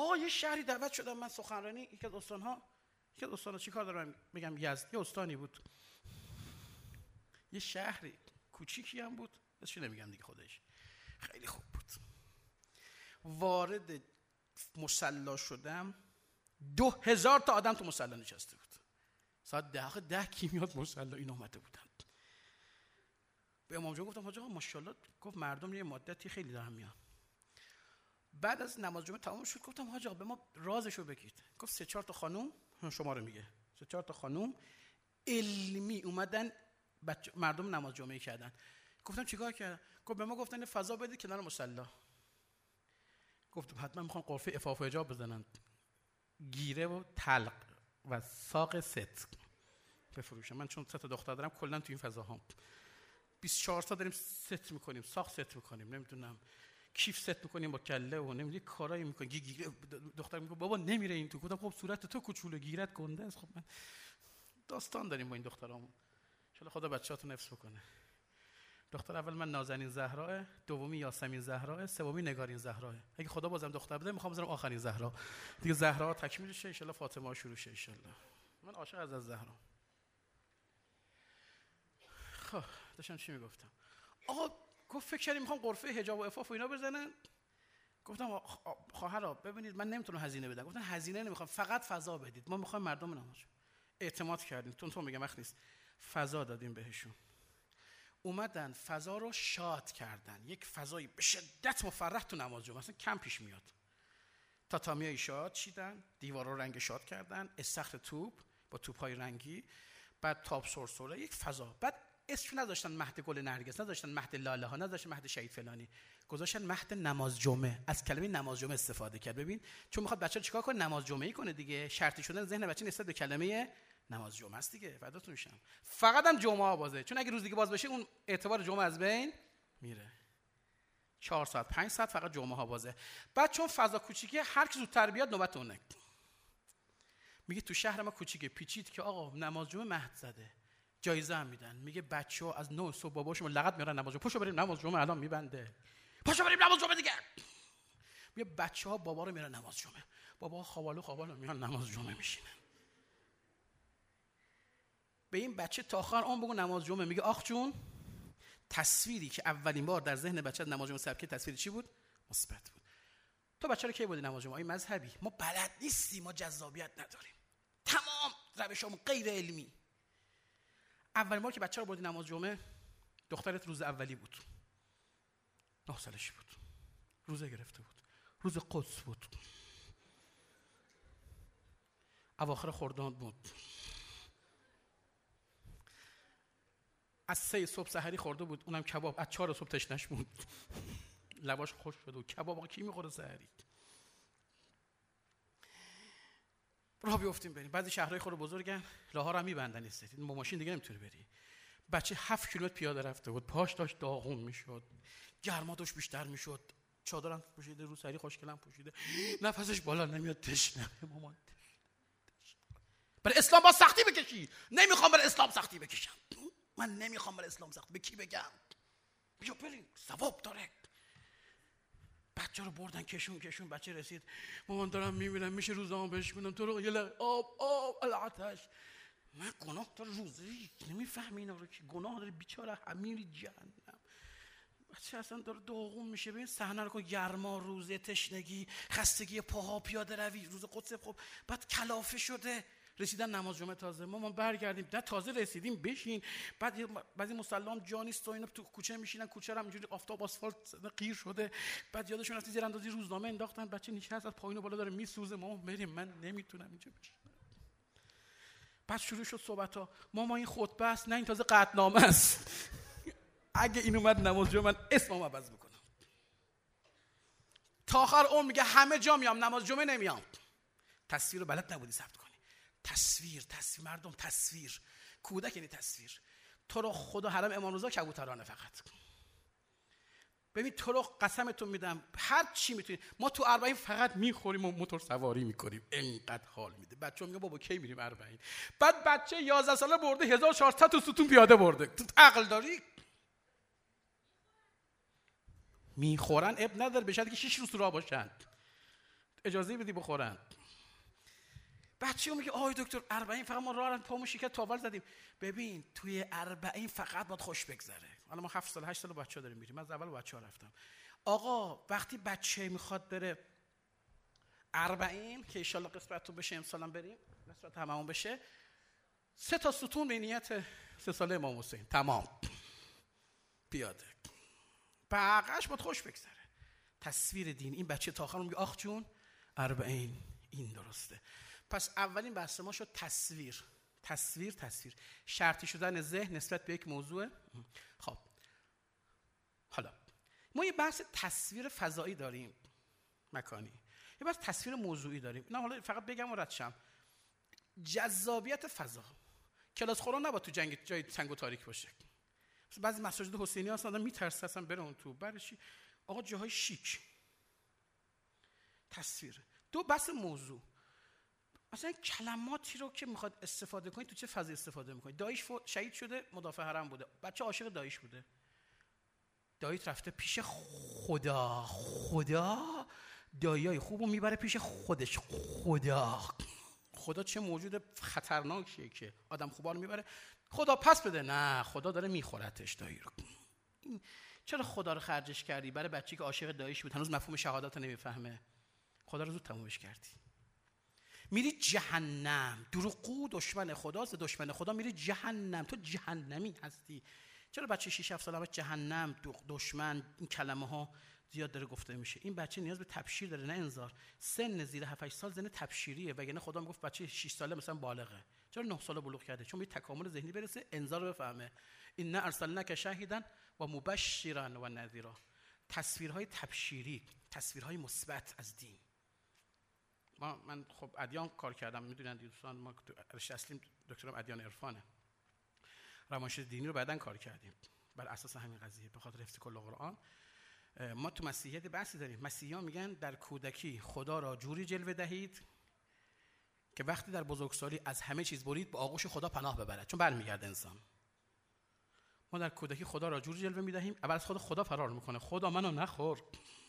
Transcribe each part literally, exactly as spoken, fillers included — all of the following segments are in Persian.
آقا یه شهری دعوت شدم من سخنرانی، یکی از استان‌ها، یکی از استان‌ها چیکار دارم میگم، یزد، یه استانی بود، یه شهری کوچیکی هم بود، اسمش نمیگم دیگه، خودش خیلی خوب بود. وارد مصلی شدم، دو هزار تا آدم تو مصلی نشسته بود. ساعت ده ده کی میاد مصلی؟ این اومده بودن. به امام جان گفتم حاج آقا ماشاءالله، گفت مردم یه مدتی خیلی دارن میان. بعد از نماز جمعه تمام شد گفتم حاج آقا به ما رازشو بگید. گفت سه چهار تا خانم، شما رو میگه، سه چهار تا خانم علمی اومدن بچه مردم نماز جمعه کردن. گفتم چیکار کردن؟ گفت به ما گفتن فضا بدید کنار مصلی. گفتم حتما میخوان قرفه عفاف و حجاب بزنن، گیره و طلق و ساق ست بفروشن. من چون سه تا دختر دارم کلا تو این فضاها بیست و چهار تا داریم ست میکنیم، ساق ست میکنیم، نمیدونم کیف ست میکنیم با کله و نمیدونم کارایی میکنیم. گیره دختر میگه بابا نمیره این تو. گفتم خب صورت تو کوچولو، گیرت گنده است. خب من داستان داریم با این دخترامون، ان شاء الله خدا بچه‌هاتون حفظ بکنه. دختر اول من نازنین زهرا، دومی یاسمین زهرا، سومی نگارین زهرا. اگه خدا بازم دختر بده میخوام بذارم آخرین زهرا دیگه. زهرا تکمیل شه ان شاء الله، فاطمه شروع شه ان شاء الله. من عاشق از از زهرا. خب داشتم چی میگفتم؟ آقا گفت فکر کردیم میخوام قرفه حجاب و عفاف و اینا بزنن. گفتم خواهرا ببینید من نمیتونم هزینه بدم. گفتن هزینه نمیخوام، فقط فضا بدید، ما میخوایم مردم نماز. اعتماد کردیم، تون تون میگم وقت نیست، فضا دادیم بهشون. اومدن فضا رو شاد کردن، یک فضایی به شدت مفرح تو نماز جمعه اصلا کم پیش میاد. تاتامیای شاد چیدن، دیوارا رو رنگ شاد کردن، استخر توپ با توپ‌های رنگی، بعد تاب سرسره، یک فضا. بعد اسم نذاشتن مهد گل نرگس، نذاشتن مهد لاله ها، نذاشتن مهد شهید فلانی، گذاشتن مهد نماز جمعه. از کلمه نماز جمعه استفاده کرد. ببین چون میخواد بچه‌ها چیکار کنه؟ نماز جمعه کنه دیگه. شرطی شدن ذهن بچه نسبت به کلمه نماز جمعه است دیگه. فداتون شم. فقط هم جمعه ها بازه، چون اگه روز دیگه باز بشه اون اعتبار جمعه از بین میره. چهار ساعت پنج ساعت فقط جمعه ها بازه. بعد چون فضا کوچیکه هر کی زودتر بیاد نوبت اونه. میگه تو شهر ما کوچیکه، پیچید که آقا نماز جمعه مهد زده، جایزه هم میدن. میگه بچه‌ها از نه صبح باباشون لغت میارن نماز جمعه، پاشو بریم نماز جمعه الان میبنده، پاشو بریم نماز جمعه دیگه. میگه بچه‌ها بابا رو میارن نماز جمعه، بابا خوابالو خوابالو میان نماز جمعه میشینن. به این بچه تا آخر اون بگو نماز جمعه. میگه آخ جون، تصویری که اولین بار در ذهن بچه نماز جمعه ثبت کرد تصویر چی بود؟ مثبت بود. تو بچه رو کی بودی نماز جمعه؟ مذهبی ما بلد نیستیم، ما جذابیت نداریم، تمام روشامون غیر علمی. اولین بار که بچه رو بردی نماز جمعه، دخترت روز اولی بود، نه سالش بود، روزه گرفته بود، روز قدس بود، اواخر خرداد بود، از سه صبح سحری خورده بود، اونم کباب، از چهار صبح تشنش بود، لباش خوش شده و کباب آقا کی میخوره سحری؟ راه بیافتیم بریم. بعضی شهرهای خود بزرگن راه ها رو هم میبندن، استید با ماشین دیگه نمیتونی بری. بچه هفت کیلومتر پیاده رفته بود، پاش داشت داغون میشد، گرما داشت بیشتر میشد، چادرم پوشیده، رو سری خوشگلم پوشیده، نفسش بالا نمیاد، تشنه. مامان برای اسلام با سختی بکشی. نمیخوام برای اسلام سختی بکشم، من نمیخوام برای اسلام سختی. به کی بگم؟ بیا بریم، ثواب داره. بچه رو بردن کشون کشون، بچه رسید، مامان دارم میمیرم، میشه روزامو بهش بدم؟ تو رو یه لحظه آب آب العطش. من گناه داره روزه، نمیفهمی اینا رو که گناه داره، بیچاره همین جهنم. بچه اصلا داره داغون میشه. ببین صحنه رو کن، گرما، روزه، تشنگی، خستگی پاها، پیاده روی، روز قدس. خب بعد کلافه شده. رسیدن نماز جمعه، تازه مامان برگردیم، نه تازه رسیدیم بشین. بعد بعضی مصلیام جا نیست و اینا تو کوچه میشینن، کوچه رو اینجوری آفتاب آسفالت قیر شده. بعد یادشون رفت زیر اندازی روزنامه انداختن، بچه نشسته از پایین بالا داره میسوزه. مامان بریم، من نمیتونم اینجا بشینم. بعد شروع شد صحبت ها. ماما این خطبه است، نه این تازه قطعنامه است. اگه این اومد نماز جمعه من اسمم عوض میکنم. تا آخر اون میگه همه جا میام، نماز جمعه نمیام. تصویر رو بلد نبودی ثبت کنی. تصویر تصویر مردم، تصویر کودک یعنی تصویر. تو رو خدا حرم امام رضا کبوترانه فقط. ببین تو رو قسمتون میدم هر چی میتونی، ما تو اربعین فقط میخوریم و موتور سواری میکنیم، انقدر حال میده. بچه‌ها میگن بابا کی میریم اربعین؟ بعد بچه یازده ساله برده هزار و چهارصد تا ستون پیاده برده. تو عقل داری؟ میخورن اب نداره، بشه که شش روز تو راه باشن. اجازه بدی بخورن. بچه‌ها میگه آی دکتر اربعین فقط ما راه پامون شکست تاول زدیم. ببین توی اربعین فقط باید خوش بگذره. حالا ما هفت سال هشت سال بچه‌ها داریم میریم. من از اول بچه‌ها رفتم. آقا وقتی بچه میخواد بره اربعین که ان شاءالله قسمتتون بشه امسالم بریم قسمت هممون بشه، سه تا ستون به نیت سه ساله امام حسین تمام پیاده. بقیش باید خوش بگذره. تصویر دین این بچه تا آخر میگه آخ جون اربعین این درسته. پس اولین بحث ما شد تصویر تصویر تصویر شرطی شدن ذهن نسبت به یک موضوع. خب حالا ما یه بحث تصویر فضایی داریم مکانی، یه بحث تصویر موضوعی داریم. نه حالا فقط بگم و رد شم. جذابیت فضا کلاس خوران نباید تو جنگ جای تنگ و تاریک باشه. بعضی مساجد حسینی هستن آدم میترسه اصلا بره اون تو. برای چی؟ آقا جاهای شیک. تصویر دو بحث موضوع. مثلا کلماتی رو که میخواد استفاده کنید تو چه فضایی استفاده میکنید. داییش شهید شده مدافع حرم بوده، بچه عاشق داییش بوده، داییت رفته پیش خدا. خدا داییای خوبو میبره پیش خودش. خدا خدا چه موجود خطرناکیه که آدم خوبا رو میبره. خدا پس بده. نه خدا داره میخورتش دایی رو. چرا خدا رو خرجش کردی برای بچه‌ای که عاشق داییش بود هنوز مفهوم شهادت رو نمیفهمه؟ خدا رو زود تمومش کردی. میری جهنم. دروغگو دشمن خداست. دشمن خدا میری جهنم. تو جهنمی هستی. چرا بچه شش هفت ساله جهنم دشمن این کلمه ها زیاد داره گفته میشه؟ این بچه نیاز به تبشیر داره نه انذار. سن زیر هفت هشت سال سن تبشیریه، وگرنه خدا میگفت بچه شش ساله مثلا بالغه. چرا نه ساله بلوغ کرده؟ چون به تکامل ذهنی برسه انذار رو بفهمه. ان ارسلناک شاهدا و مبشرا و نذیرا. تصویرهای تبشیری، تصویرهای مثبت از دین. ما من خب ادیان کار کردم، میدونن دوستان ما رشته اصلیم دکترم ادیان عرفانه. روانشناسی دینی رو بعداً کار کردیم بر اساس همین قضیه به خاطر حفظ کل قرآن. ما تو مسیحیت بحثی داریم. مسیحیان میگن در کودکی خدا را جوری جلوه دهید که وقتی در بزرگسالی از همه چیز برید به آغوش خدا پناه ببرد، چون برمیگرده انسان. ما در کودکی خدا را جوری جلوه میدهیم اول از خود خدا فرار میکنه. خدا منو نخور.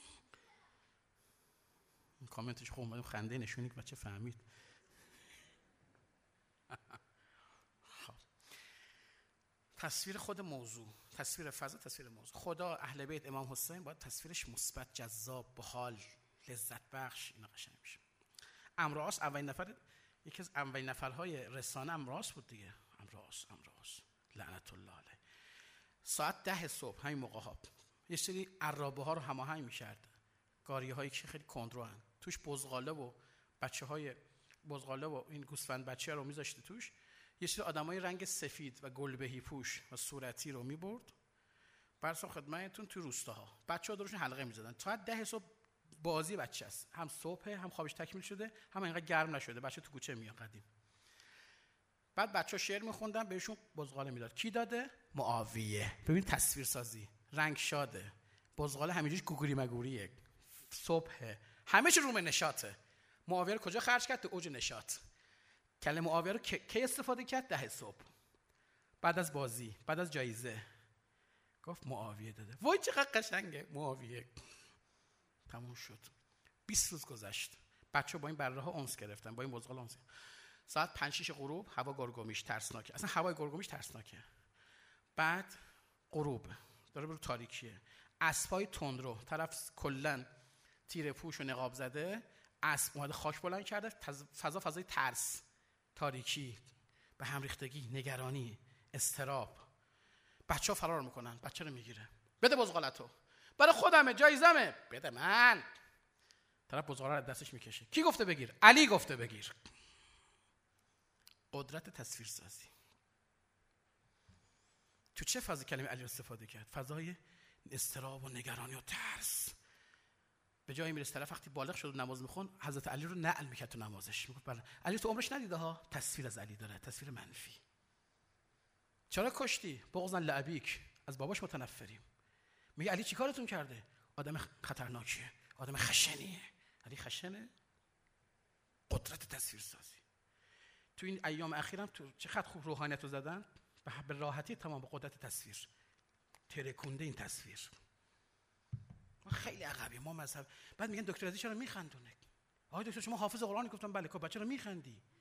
این کامنتش خوب اومد خنده نشونی که بچه فهمید. تصویر خود موضوع، تصویر فضا، تصویر موضوع. خدا اهل بیت امام حسین باید تصویرش مثبت، جذاب، باحال، لذت بخش اینا قشنگ میشه. امراس اولین نفر، یکی از اولین نفرهای رسانه امراس بود دیگه. امراس امراس لعنت الله علیه. ساعت ده صبح همین موقع ها یه سری عرابه ها رو هماهنگ می‌کرد. گاریه هایی که خیلی کندروان، توش بزغاله و بچه‌های بزغاله و این گوسفند بچه رو می‌ذاشته توش. یه سری آدمای رنگ سفید و گلبهی پوش و صورتی رو می‌برد. برسا خدمتتون تو روستاها. بچه‌ها درشون حلقه می‌زدن. تا ده صبح بازی بچه است. هم صبح هم خوابش تکمیل شده، هم اینقدر گرم نشده. بچه تو کوچه میاد قدیم. بعد بچه‌ها شعر می‌خوندن بهشون بزغاله میداد. کی داده؟ معاویه. ببین تصویر سازی. رنگ شاده. بزغاله همینجوری گوگوری مگوریه. صبح همه چی روم نشاطه. معاویه رو کجا خرج کرد؟ تو اوج نشاط. کلمه معاویه رو کی استفاده کرد؟ ده صبح. بعد از بازی، بعد از جایزه. گفت معاویه داده. وای چقدر قشنگه معاویه. تموم شد. بیست روز گذشت. بچه‌ها با این بره‌ها اونس گرفتن، با این بزغال اونس. ساعت پنج شش غروب هوا گرگومیش ترسناکه. اصلا هوای گرگومیش ترسناکه. بعد غروب داره برو تاریکیه. اسبای تندرو، طرف کلا تیره پوش و نقاب زده، اسب اومده خاک بلند کرده، فضا فضای ترس، تاریکی، به هم ریختگی، نگرانی، اضطراب. بچه‌ها فرار میکنن، بچه رو میگیره. بده بزغالتو. برای خودمه، جایزمه. بده من. طرف بزغاله رو دستش میکشه. کی گفته بگیر؟ علی گفته بگیر. قدرت تصویر سازی. تو چه فضای کلمه علی استفاده کرد؟ فضای اضطراب و نگرانی و ترس. به جایی میرسه طرف وقتی بالغ شد و نماز میخون حضرت علی رو نعل میکرد تو نمازش. میگفت بله علی تو عمرش ندیده ها. تصویر از علی داره، تصویر منفی. چرا کشتی؟ بغضا لابیک، از باباش متنفریم. میگه علی چیکارتون کرده؟ آدم خطرناکیه، آدم خشنیه. علی خشنه؟ قدرت تصویر سازی. تو این ایام اخیرم تو چقدر خوب روحانیت رو زدن، به راحتی تمام به قدرت تصویر. ترکونده این تصویر. ما خیلی عقبی ما مذهب. بعد میگن دکتر عزیز چرا میخندونه؟ آقای دکتر شما حافظ قرآنی؟ گفتم بله. که بچه رو میخندی؟